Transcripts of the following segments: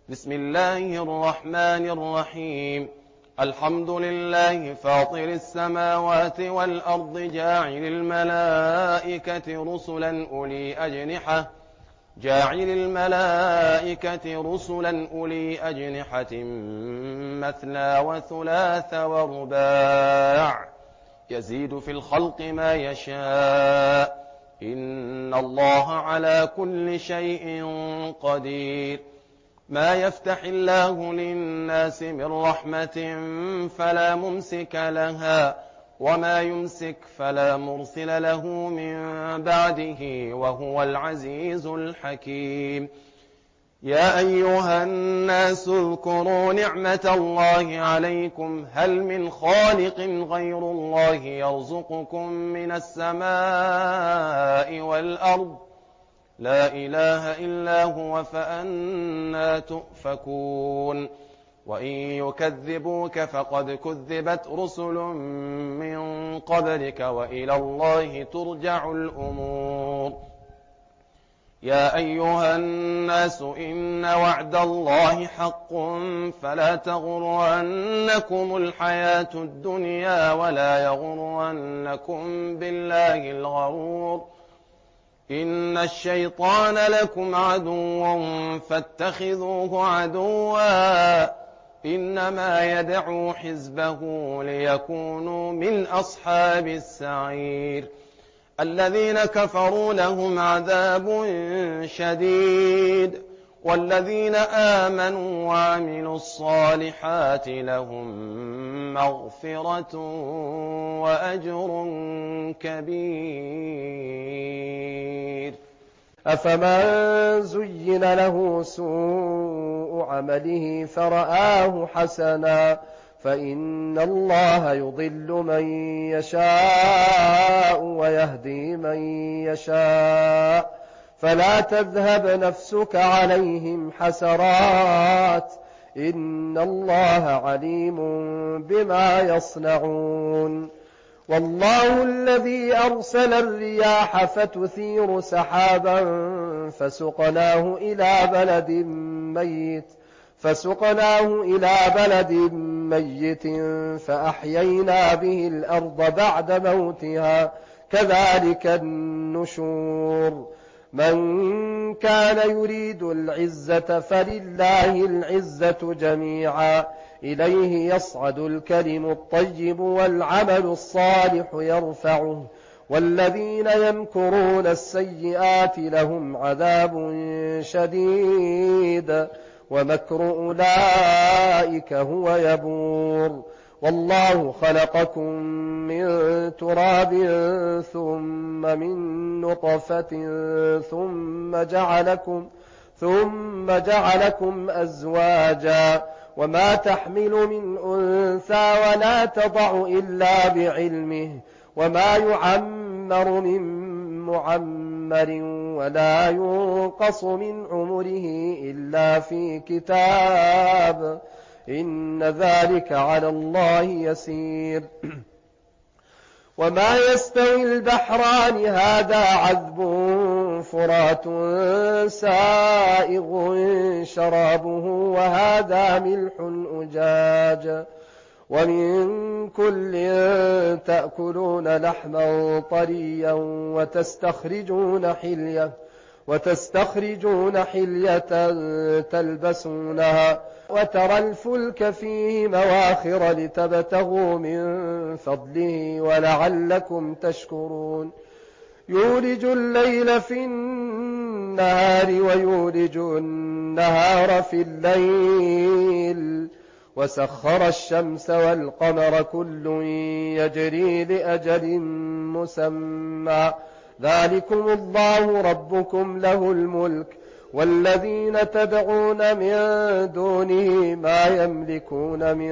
بسم الله الرحمن الرحيم. الحمد لله فاطر السماوات والأرض جاعل الملائكة رسلا أولي أجنحة مثنى وثلاث ورباع يزيد في الخلق ما يشاء إن الله على كل شيء قدير. ما يفتح الله للناس من رحمة فلا ممسك لها وما يمسك فلا مرسل له من بعده وهو العزيز الحكيم. يا أيها الناس اذكروا نعمة الله عليكم هل من خالق غير الله يرزقكم من السماء والأرض لا إله إلا هو فأنى تؤفكون. وإن يكذبوك فقد كذبت رسل من قبلك وإلى الله ترجع الأمور. يا أيها الناس إن وعد الله حق فلا تغرنكم الحياة الدنيا ولا يغرنكم بالله الغرور. إن الشيطان لكم عدو فاتخذوه عدوا إنما يدعو حزبه ليكونوا من أصحاب السعير. الذين كفروا لهم عذاب شديد والذين آمنوا وعملوا الصالحات لهم مغفرة وأجر كبير. أفمن زين له سوء عمله فرآه حسنا فإن الله يضل من يشاء ويهدي من يشاء فلا تذهب نفسك عليهم حسرات إن الله عليم بما يصنعون. والله الذي أرسل الرياح فتثير سحابا فسقناه إلى بلد ميت فأحيينا به الأرض بعد موتها كذلك النشور. من كان يريد العزة فلله العزة جميعا إليه يصعد الكلم الطيب والعمل الصالح يرفعه والذين يمكرون السيئات لهم عذاب شديد ومكر أولئك هو يبور. والله خلقكم من تراب ثم من نطفة ثم جعلكم أزواجا وما تحمل من أنثى ولا تضع إلا بعلمه وما يعمر من معمر ولا ينقص من عمره إلا في كتاب إن ذلك على الله يسير. وما يستوي البحران هذا عذب فرات سائغ شرابه وهذا ملح أجاج ومن كل تأكلون لحما طريا وتستخرجون حلية تلبسونها وترى الفلك فيه مواخر لتبتغوا من فضله ولعلكم تشكرون. يولج الليل في النهار ويولج النهار في الليل وسخر الشمس والقمر كل يجري لأجل مسمى ذلكم الله ربكم له الملك والذين تدعون من دونه ما يملكون من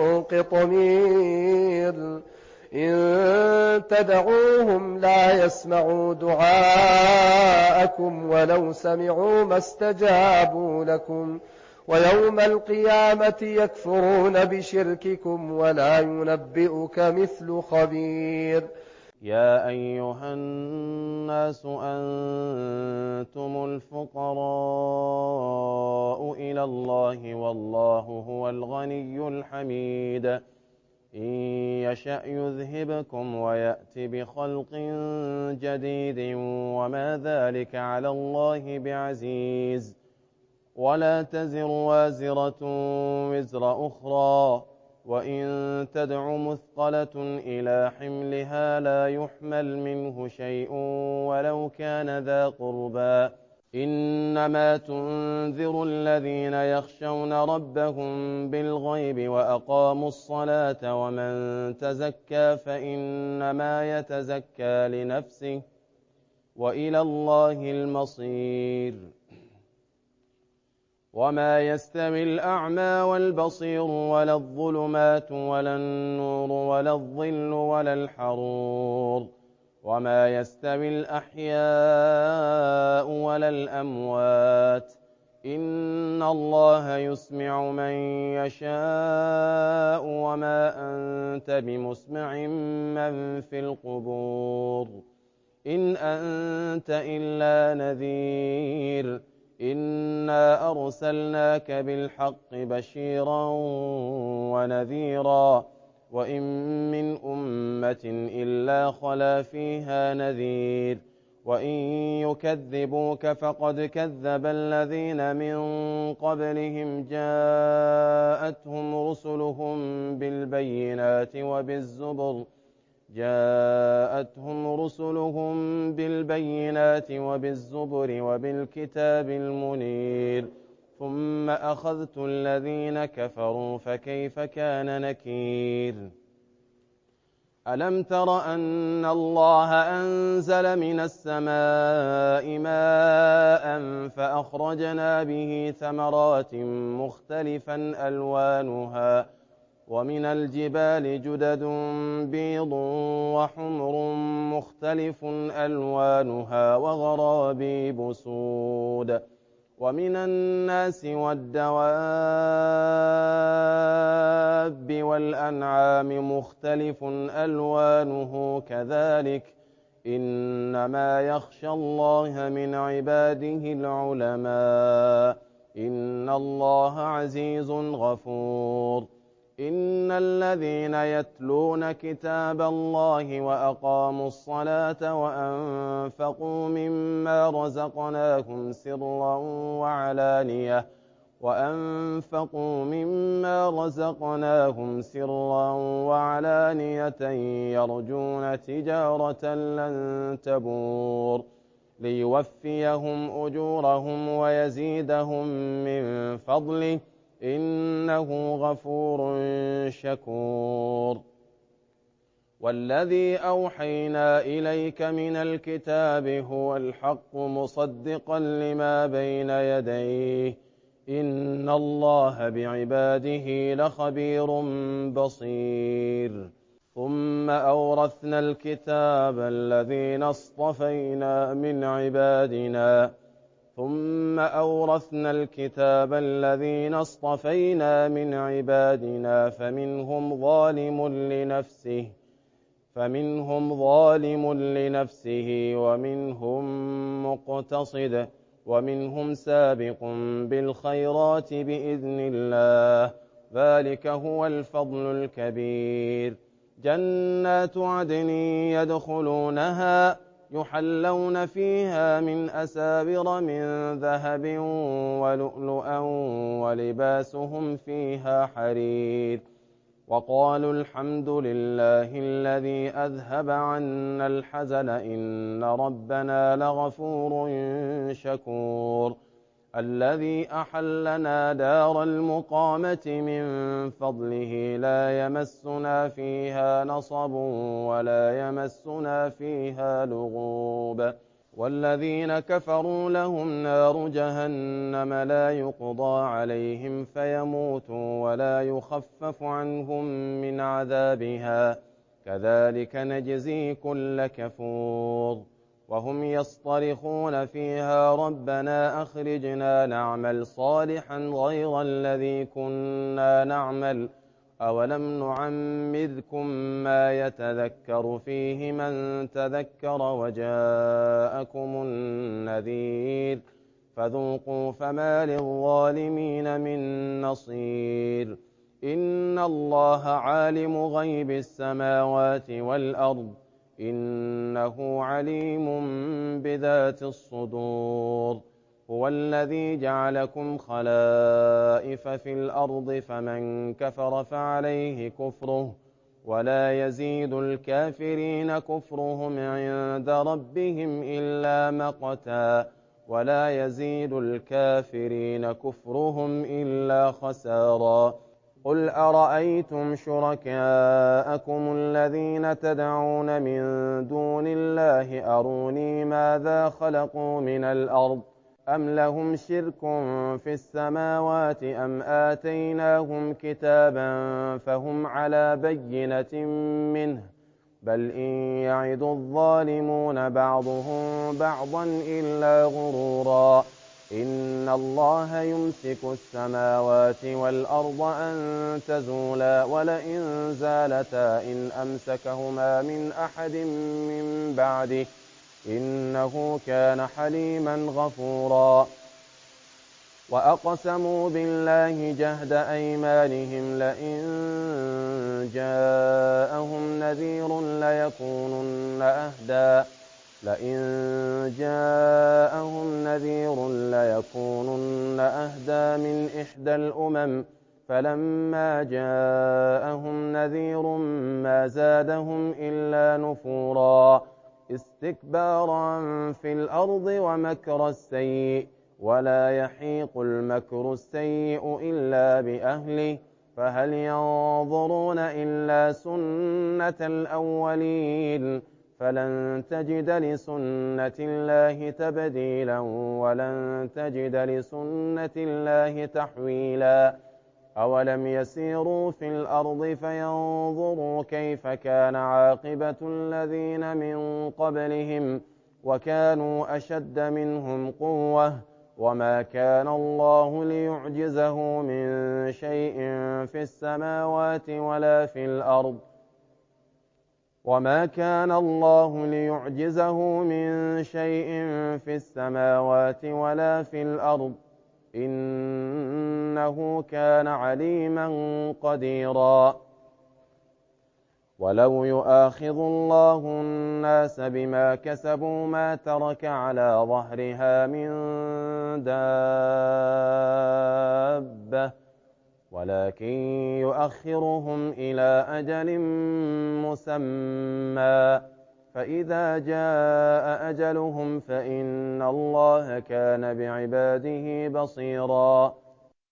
قطمير إن تدعوهم لا يسمعوا دعاءكم ولو سمعوا ما استجابوا لكم ويوم القيامة يكفرون بشرككم ولا ينبئك مثل خبير. يا أيها الناس أنتم الفقراء إلى الله والله هو الغني الحميد إن يشأ يذهبكم ويأت بخلق جديد وما ذلك على الله بعزيز ولا تزر وازرة وزر أخرى وإن تدع مثقلة إلى حملها لا يحمل منه شيء ولو كان ذا قربى إنما تنذر الذين يخشون ربهم بالغيب وأقاموا الصلاة ومن تزكى فإنما يتزكى لنفسه وإلى الله المصير وما يستوي الأعمى والبصير ولا الظلمات ولا النور ولا الظل ولا الحرور وما يستوي الأحياء ولا الأموات إن الله يسمع من يشاء وما أنت بمسمع من في القبور إن أنت إلا نذير إنا أرسلناك بالحق بشيرا ونذيرا وإن من أمة إلا خلا فيها نذير وإن يكذبوك فقد كذب الذين من قبلهم جاءتهم رسلهم بالبينات وبالزبر وبالكتاب المنير ثم أخذت الذين كفروا فكيف كان نكير ألم تر أن الله أنزل من السماء ماء فأخرجنا به ثمرات مختلفا ألوانها ومن الجبال جدد بيض وحمر مختلف ألوانها وغرابيب سود ومن الناس والدواب والأنعام مختلف ألوانه كذلك إنما يخشى الله من عباده العلماء إن الله عزيز غفور إن الذين يتلون كتاب الله وأقاموا الصلاة وأنفقوا مما رزقناهم سرا وعلانية يرجون تجارة لن تبور ليوفيهم أجورهم ويزيدهم من فضله إنه غفور شكور والذي أوحينا إليك من الكتاب هو الحق مصدقا لما بين يديه إن الله بعباده لخبير بصير ثم أورثنا الكتاب الذين اصطفينا من عبادنا فمنهم ظالم لنفسه ومنهم مقتصد ومنهم سابق بالخيرات بإذن الله ذلك هو الفضل الكبير جنات عدن يدخلونها يحلون فيها من أساور من ذهب ولؤلؤا ولباسهم فيها حرير وقالوا الحمد لله الذي أذهب عنا الحزن إن ربنا لغفور شكور الذي أحلنا دار المقامة من فضله لا يمسنا فيها نصب ولا يمسنا فيها لغوب والذين كفروا لهم نار جهنم لا يقضى عليهم فيموتوا ولا يخفف عنهم من عذابها كذلك نجزي كل كفور وهم يصطرخون فيها ربنا أخرجنا نعمل صالحا غير الذي كنا نعمل أولم نعمركم ما يتذكر فيه من تذكر وجاءكم النذير فذوقوا فما للظالمين من نصير إن الله عالم غيب السماوات والأرض إنه عليم بذات الصدور هو الذي جعلكم خلائف في الأرض فمن كفر فعليه كفره ولا يزيد الكافرين كفرهم عند ربهم إلا مقتا ولا يزيد الكافرين كفرهم إلا خسارا قل أرأيتم شركاءكم الذين تدعون من دون الله أروني ماذا خلقوا من الأرض أم لهم شرك في السماوات أم آتيناهم كتابا فهم على بينة منه بل إن يعد الظالمون بعضهم بعضا إلا غرورا إن الله يمسك السماوات والأرض أن تزولا ولئن زالتا إن أمسكهما من أحد من بعده إنه كان حليما غفورا وأقسموا بالله جهد أيمانهم لئن جاءهم نذير ليكونن أهدى من إحدى الأمم فلما جاءهم نذير ما زادهم إلا نفورا استكبارا في الأرض ومكر السيء ولا يحيق المكر السيء إلا بأهله فهل ينظرون إلا سنة الأولين فلن تجد لسنة الله تبديلا ولن تجد لسنة الله تحويلا أولم يسيروا في الأرض فينظروا كيف كان عاقبة الذين من قبلهم وكانوا أشد منهم قوة وما كان الله ليعجزه من شيء في السماوات ولا في الأرض إنه كان عليما قديرا ولو يؤاخذ الله الناس بما كسبوا ما ترك على ظهرها من دابة ولكن يؤخرهم إلى أجل مسمى فإذا جاء أجلهم فإن الله كان بعباده بصيرا